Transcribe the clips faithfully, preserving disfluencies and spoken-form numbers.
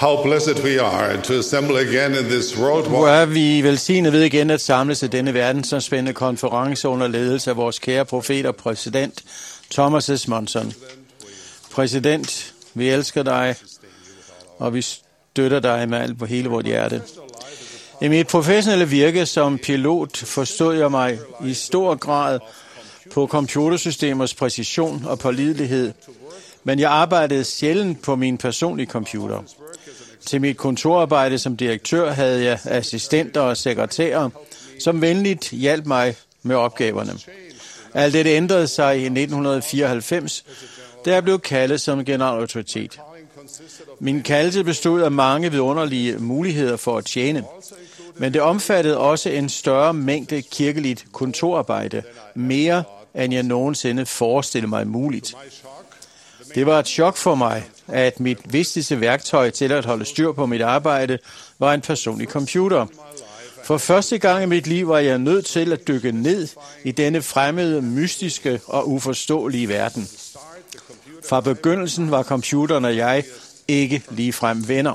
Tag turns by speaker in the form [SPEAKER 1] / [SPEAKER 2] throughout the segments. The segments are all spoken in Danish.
[SPEAKER 1] How blessed we are to assemble again in this
[SPEAKER 2] Hvor
[SPEAKER 1] worldwide
[SPEAKER 2] er vi velsignet ved igen at samles i denne verdensomspændende konference under ledelse af vores kære profet og præsident Thomas S. Monson. Præsident, vi elsker dig, og vi støtter dig med alt på hele vores hjerte. I mit professionelle virke som pilot forstod jeg mig i stor grad på computersystemers præcision og pålidelighed, men jeg arbejdede sjældent på min personlige computer. Til mit kontorarbejde som direktør havde jeg assistenter og sekretærer, som venligt hjalp mig med opgaverne. Alt dette ændrede sig i nitten fireoghalvfems, da jeg blev kaldet som generalautoritet. Min kaldelse bestod af mange vidunderlige muligheder for at tjene, men det omfattede også en større mængde kirkeligt kontorarbejde, mere end jeg nogensinde forestillede mig muligt. Det var et chok for mig, at mit vigtigste værktøj til at holde styr på mit arbejde var en personlig computer. For første gang i mit liv var jeg nødt til at dykke ned i denne fremmede, mystiske og uforståelige verden. Fra begyndelsen var computeren og jeg ikke ligefrem venner.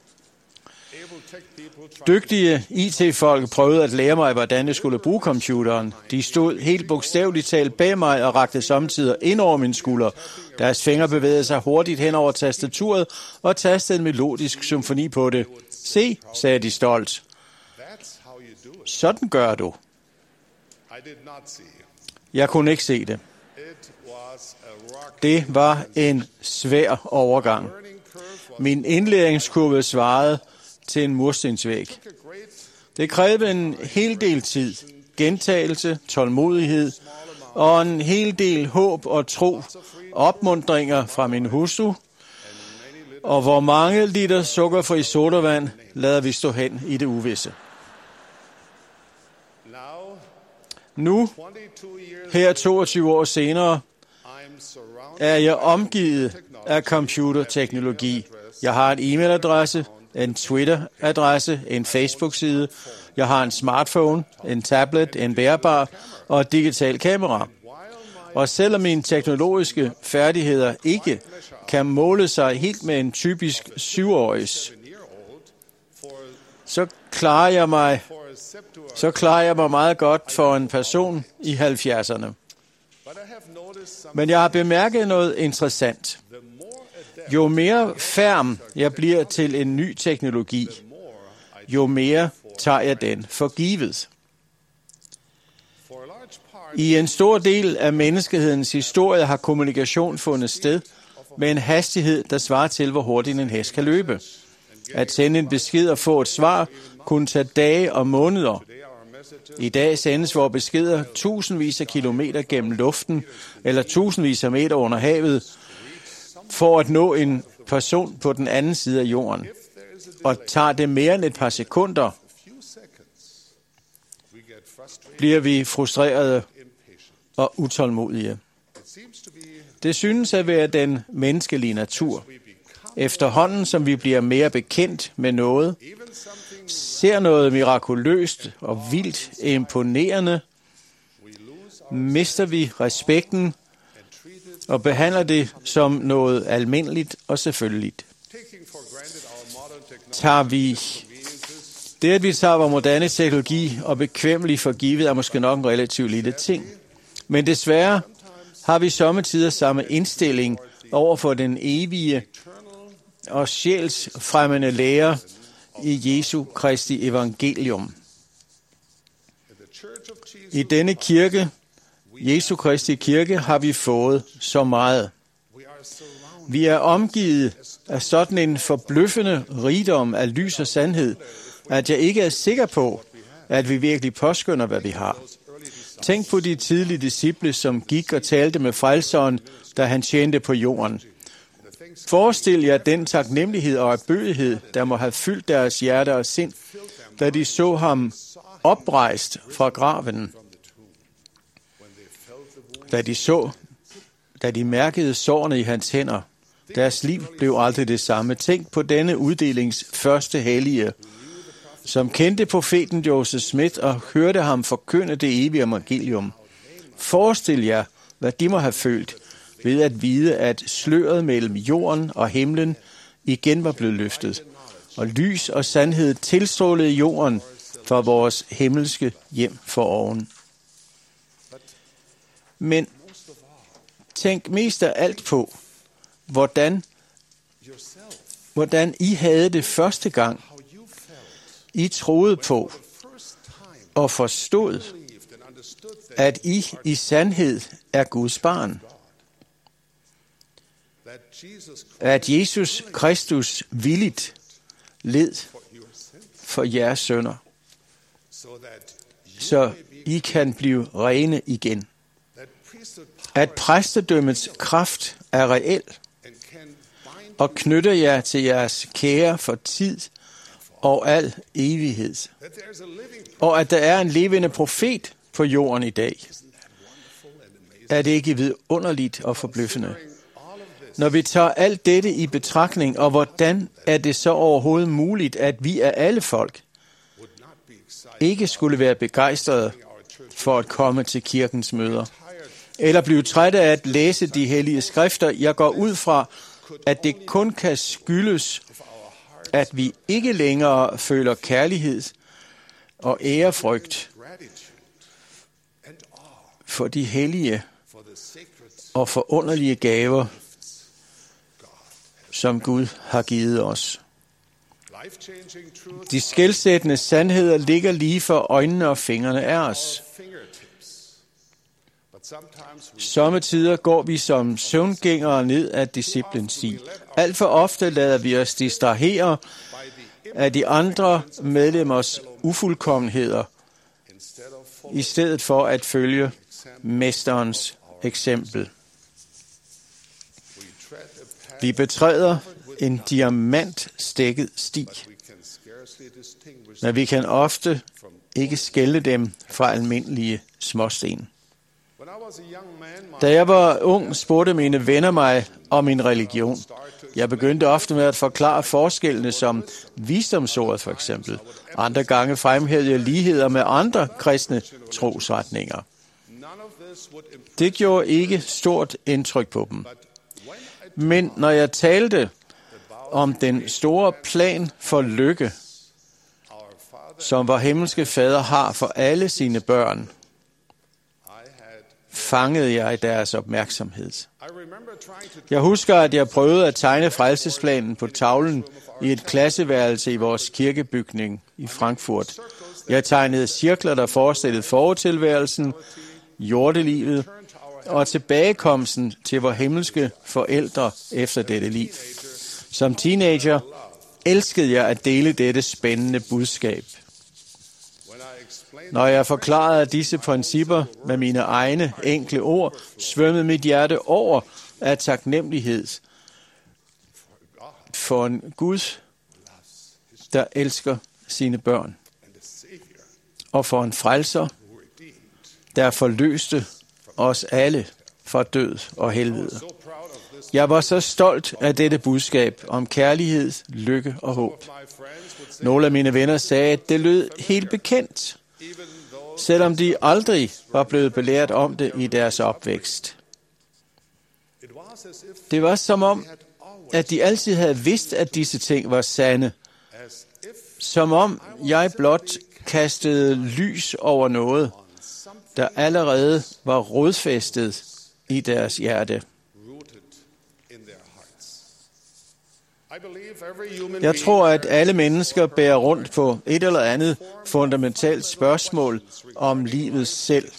[SPEAKER 2] Dygtige I T-folk prøvede at lære mig, hvordan jeg skulle bruge computeren. De stod helt bogstaveligt talt bag mig og rakte samtidig ind over min skulder. Deres fingre bevægede sig hurtigt hen over tastaturet og tastede en melodisk symfoni på det. Se, sagde de stolt. Sådan gør du. Jeg kunne ikke se det. Det var en svær overgang. Min indlæringskurve svarede til en murstensvæg. Det krævede en hel del tid, gentagelse, tålmodighed og en hel del håb og tro, opmuntringer fra min hustru, og hvor mange liter sukkerfri sodavand lader vi stå hen i det uvisse. Nu, her toogtyve år senere, er jeg omgivet af computerteknologi. Jeg har en e-mailadresse, en Twitter-adresse, en Facebook-side. Jeg har en smartphone, en tablet, en bærbar og et digitalt kamera. Og selvom mine teknologiske færdigheder ikke kan måle sig helt med en typisk syvårigs, så klarer jeg mig, så klarer jeg mig meget godt for en person i halvfjerdserne. Men jeg har bemærket noget interessant. Jo mere færm jeg bliver til en ny teknologi, jo mere tager jeg den for givet. I en stor del af menneskehedens historie har kommunikation fundet sted med en hastighed, der svarer til, hvor hurtigt en hest kan løbe. At sende en besked og få et svar kunne tage dage og måneder. I dag sendes vores beskeder tusindvis af kilometer gennem luften eller tusindvis af meter under havet for at nå en person på den anden side af jorden. Og tager det mere end et par sekunder, bliver vi frustrerede og utålmodige. Det synes at være den menneskelige natur. Efterhånden som vi bliver mere bekendt med noget, ser noget mirakuløst og vildt imponerende, mister vi respekten og behandler det som noget almindeligt og selvfølgeligt. Tager vi det, at vi tager vores moderne teknologi og bekvemmeligt for givet, er måske nok en relativt lille ting. Men desværre har vi sommetider samme indstilling over for den evige og sjælsfremmende lære i Jesu Kristi evangelium. I denne kirke, Jesu Kristi kirke, har vi fået så meget. Vi er omgivet af sådan en forbløffende rigdom af lys og sandhed, at jeg ikke er sikker på, at vi virkelig påskynder, hvad vi har. Tænk på de tidlige disciple, som gik og talte med frelseren, da han tjente på jorden. Forestil jer den taknemmelighed og erbødighed, der må have fyldt deres hjerte og sind, da de så ham oprejst fra graven. Da de så, da de mærkede sårene i hans hænder. Deres liv blev aldrig det samme. Tænk på denne uddelings første hellige, som kendte profeten Joseph Smith og hørte ham forkynde det evige evangelium. Forestil jer, hvad de må have følt ved at vide, at sløret mellem jorden og himlen igen var blevet løftet, og lys og sandhed tilstrålede jorden fra vores himmelske hjem for oven. Men tænk mest af alt på, hvordan, hvordan I havde det første gang, I troede på og forstod, at I i sandhed er Guds barn. At Jesus Kristus villigt led for jeres synder, så I kan blive rene igen. At præstedømmets kraft er reel og knytter jer til jeres kære for tid og al evighed. Og at der er en levende profet på jorden i dag. Er det ikke vidunderligt og forbløffende? Når vi tager alt dette i betragtning, og hvordan er det så overhovedet muligt, at vi af alle folk ikke skulle være begejstrede for at komme til kirkens møder, eller blive trætte af at læse de hellige skrifter? Jeg går ud fra, at det kun kan skyldes, at vi ikke længere føler kærlighed og ærefrygt for de hellige og forunderlige gaver, som Gud har givet os. De skelsættende sandheder ligger lige for øjnene og fingrene af os. Sommetider går vi som søvngængere ned ad disciplens sti. Alt for ofte lader vi os distrahere af de andre medlemmers ufuldkommenheder, i stedet for at følge mesterens eksempel. Vi betræder en diamantstikket sti, men vi kan ofte ikke skelne dem fra almindelige småsten. Da jeg var ung, spurgte mine venner mig om min religion. Jeg begyndte ofte med at forklare forskellene som visdomsordet for eksempel. Andre gange fremhævede jeg ligheder med andre kristne trosretninger. Det gjorde ikke stort indtryk på dem. Men når jeg talte om den store plan for lykke, som vor himmelske fader har for alle sine børn, fangede jeg deres opmærksomhed. Jeg husker, at jeg prøvede at tegne frelsesplanen på tavlen i et klasseværelse i vores kirkebygning i Frankfurt. Jeg tegnede cirkler, der forestillede fortilværelsen, jordelivet og tilbagekomsten til vor himmelske forældre efter dette liv. Som teenager elskede jeg at dele dette spændende budskab. Når jeg forklarede disse principper med mine egne enkle ord, svømmede mit hjerte over af taknemmelighed for en Gud, der elsker sine børn, og for en frelser, der forløste os alle fra død og helvede. Jeg var så stolt af dette budskab om kærlighed, lykke og håb. Nogle af mine venner sagde, at det lød helt bekendt, selvom de aldrig var blevet belært om det i deres opvækst. Det var som om, at de altid havde vidst, at disse ting var sande. Som om jeg blot kastede lys over noget, der allerede var rodfæstet i deres hjerte. Jeg tror, at alle mennesker bærer rundt på et eller andet fundamentalt spørgsmål om livet selv.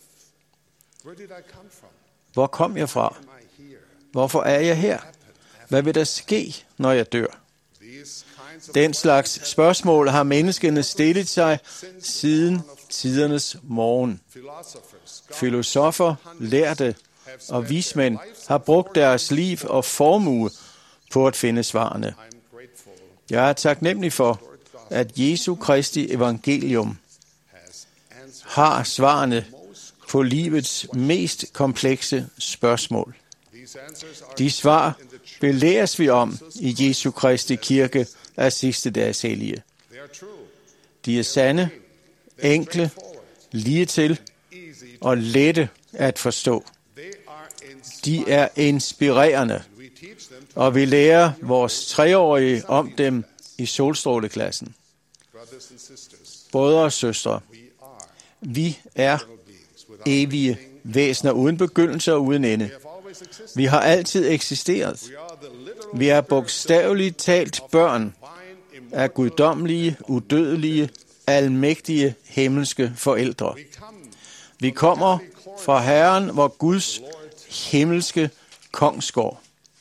[SPEAKER 2] Hvor kom jeg fra? Hvorfor er jeg her? Hvad vil der ske, når jeg dør? Den slags spørgsmål har menneskene stillet sig siden tidernes morgen. Filosofer, lærte og vismænd har brugt deres liv og formue på at finde svarene. Jeg er taknemmelig for, at Jesu Kristi evangelium har svarene på livets mest komplekse spørgsmål. De svar belæres vi om i Jesu Kristi kirke af sidste dages hellige. De er sande, enkle, lige til og lette at forstå. De er inspirerende, og vi lærer vores treårige om dem i solstråleklassen. Brødre og søstre, vi er evige væsener uden begyndelse og uden ende. Vi har altid eksisteret. Vi er bogstaveligt talt børn af guddommelige, udødelige, almægtige, himmelske forældre. Vi kommer fra Herren, hvor Guds himmelske kongsgård.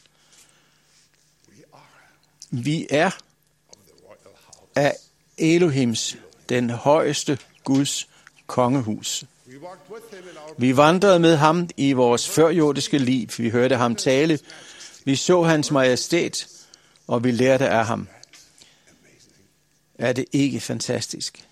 [SPEAKER 2] Vi er af Elohims, den højeste Guds kongehus. Vi vandrede med ham i vores førjordiske liv. Vi hørte ham tale. Vi så hans majestæt, og vi lærte af ham. Er det ikke fantastisk?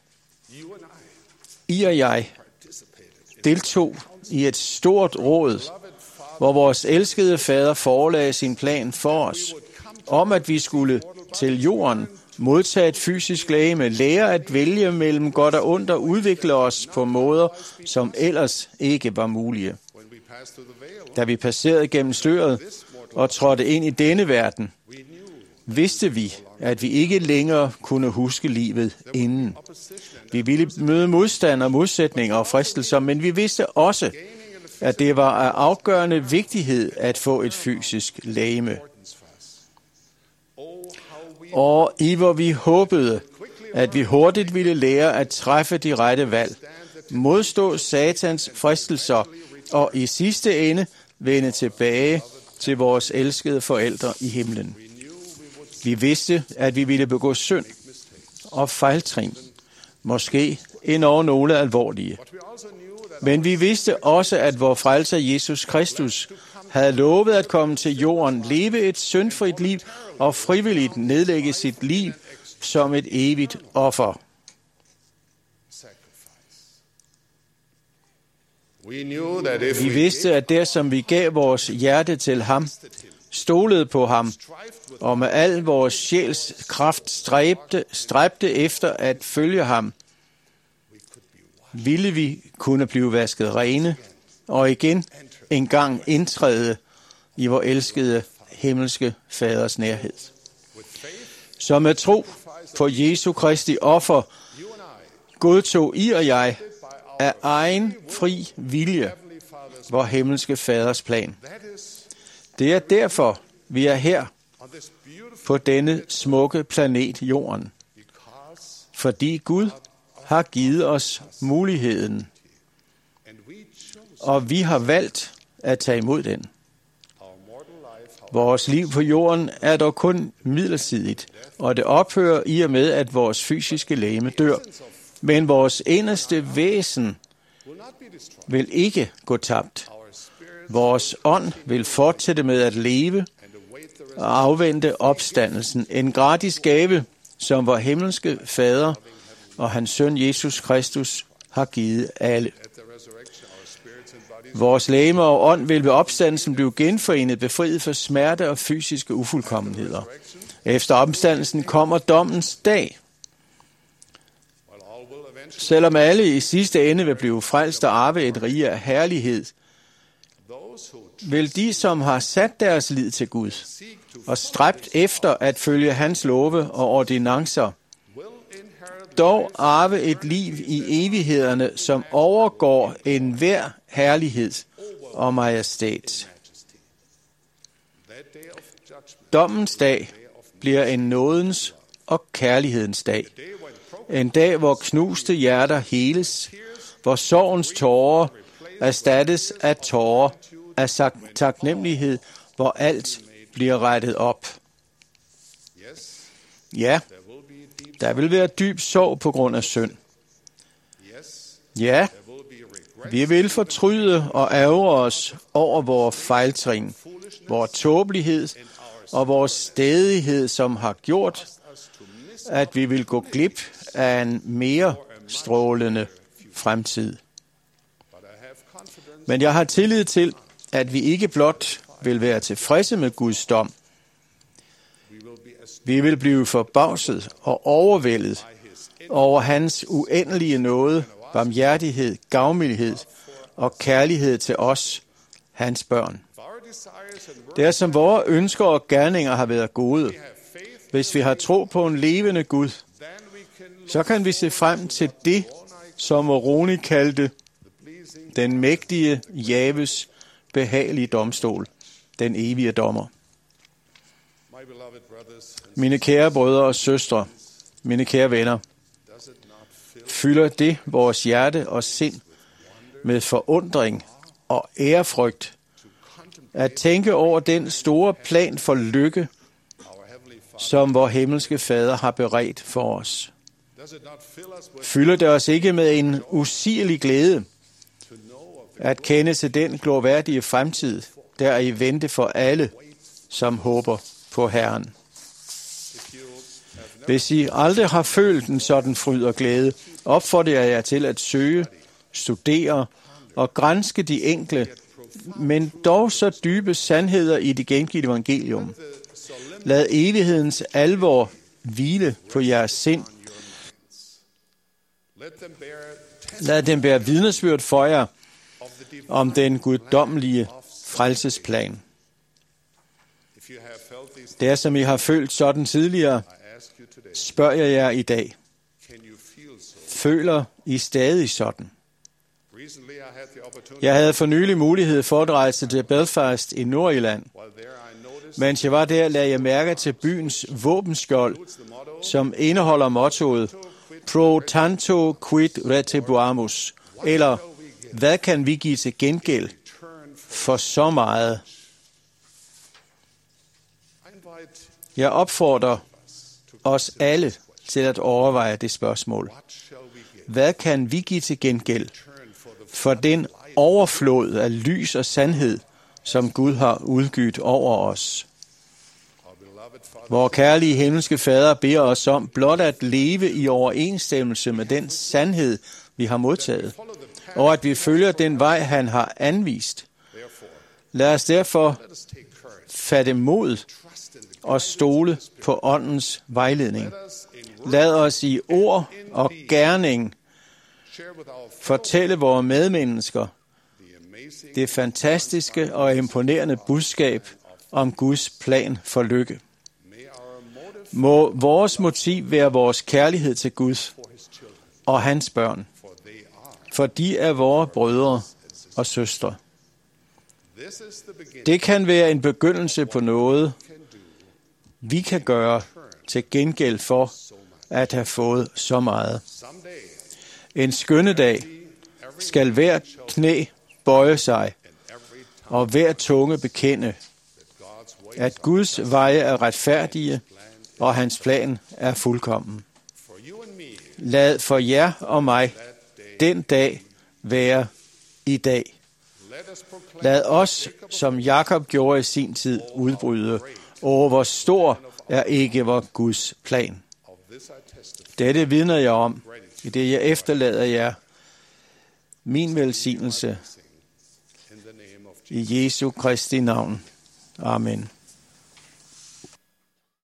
[SPEAKER 2] I og jeg deltog i et stort råd, hvor vores elskede fader forelagde sin plan for os, om at vi skulle til jorden modtage et fysisk legeme, lære at vælge mellem godt og ondt og udvikle os på måder, som ellers ikke var mulige. Da vi passerede gennem sløret og trådte ind i denne verden, vidste vi, at vi ikke længere kunne huske livet inden. Vi ville møde modstand og modsætninger og fristelser, men vi vidste også, at det var af afgørende vigtighed at få et fysisk legeme. Og i hvor vi håbede, at vi hurtigt ville lære at træffe de rette valg, modstå satans fristelser og i sidste ende vende tilbage til vores elskede forældre i himlen. Vi vidste, at vi ville begå synd og fejltrin, måske endnu nogle alvorlige. Men vi vidste også, at vor frelser Jesus Kristus havde lovet at komme til jorden, leve et syndfrit liv og frivilligt nedlægge sit liv som et evigt offer. Vi vidste, at der som vi gav vores hjerte til ham, stolede på ham, og med al vores sjæls kraft stræbte, stræbte efter at følge ham, ville vi kunne blive vasket rene, og igen en gang indtræde i vor elskede himmelske faders nærhed. Så med tro på Jesu Kristi offer, godtog I og jeg af egen fri vilje vor himmelske faders plan. Det er derfor, vi er her på denne smukke planet Jorden. Fordi Gud har givet os muligheden, og vi har valgt at tage imod den. Vores liv på jorden er dog kun midlertidigt, og det ophører i og med, at vores fysiske legeme dør. Men vores inderste væsen vil ikke gå tabt. Vores ånd vil fortsætte med at leve og afvente opstandelsen. En gratis gave, som vor himmelske fader og hans søn Jesus Kristus har givet alle. Vores legeme og ånd vil ved opstandelsen blive genforenet, befriet for smerte og fysiske ufuldkommenheder. Efter opstandelsen kommer dommens dag. Selvom alle i sidste ende vil blive frelst og arve et rige af herlighed, vil de, som har sat deres lid til Gud og stræbt efter at følge hans love og ordinancer, dog arve et liv i evighederne, som overgår enhver herlighed og majestæt. Dommens dag bliver en nådens og kærlighedens dag. En dag, hvor knuste hjerter heles, hvor sorgens tårer erstattes af tårer af taknemmelighed, hvor alt bliver rettet op. Ja, der vil være dyb sorg på grund af synd. Ja, vi vil fortryde og ærgre os over vores fejltrin, vores tåbelighed og vores stædighed, som har gjort, at vi vil gå glip af en mere strålende fremtid. Men jeg har tillid til, at vi ikke blot vil være tilfredse med Guds dom. Vi vil blive forbavset og overvældet over hans uendelige nåde, barmhjertighed, gavmildhed og kærlighed til os, hans børn. Der som vores ønsker og gerninger har været gode, hvis vi har tro på en levende Gud, så kan vi se frem til det, som Moroni kaldte den mægtige Javes behagelige domstol, den evige dommer. Mine kære brødre og søstre, mine kære venner, fylder det vores hjerte og sind med forundring og ærefrygt at tænke over den store plan for lykke, som vor himmelske Fader har beredt for os. Fylder det os ikke med en usigelig glæde at kende til den glorværdige fremtid, der er i vente for alle, som håber på Herren? Hvis I aldrig har følt en sådan fryd og glæde, opfordrer jeg jer til at søge, studere og granske de enkle, men dog så dybe sandheder i det gengivne evangelium. Lad evighedens alvor hvile på jeres sind. Lad dem bære vidnesbyrd for jer om den guddommelige frelsesplan. Der som I har følt sådan tidligere, spørger jeg jer i dag. Føler I stadig sådan? Jeg havde for nylig mulighed for at rejse til Belfast i Nordirland. Mens jeg var der, lagde jeg mærke til byens våbenskjold, som indeholder mottoet Pro tanto quid retribuamus, eller hvad kan vi give til gengæld for så meget? Jeg opfordrer os alle til at overveje det spørgsmål. Hvad kan vi give til gengæld for den overflod af lys og sandhed, som Gud har udgydt over os? Vor kærlige himmelske Fader beder os om blot at leve i overensstemmelse med den sandhed, vi har modtaget, og at vi følger den vej, han har anvist. Lad os derfor fatte mod og stole på åndens vejledning. Lad os i ord og gerning fortælle vores medmennesker det fantastiske og imponerende budskab om Guds plan for lykke. Må vores motiv være vores kærlighed til Gud og hans børn, for de er vores brødre og søstre. Det kan være en begyndelse på noget, vi kan gøre til gengæld for at have fået så meget. En skønne dag skal hver knæ bøje sig, og hver tunge bekende, at Guds veje er retfærdige, og hans plan er fuldkommen. Lad for jer og mig den dag være i dag. Lad os, som Jakob gjorde i sin tid, udbryde, og hvor stor er ikke vor Guds plan. Dette vidner jeg om, i det jeg efterlader jer min velsignelse i Jesu Kristi navn. Amen.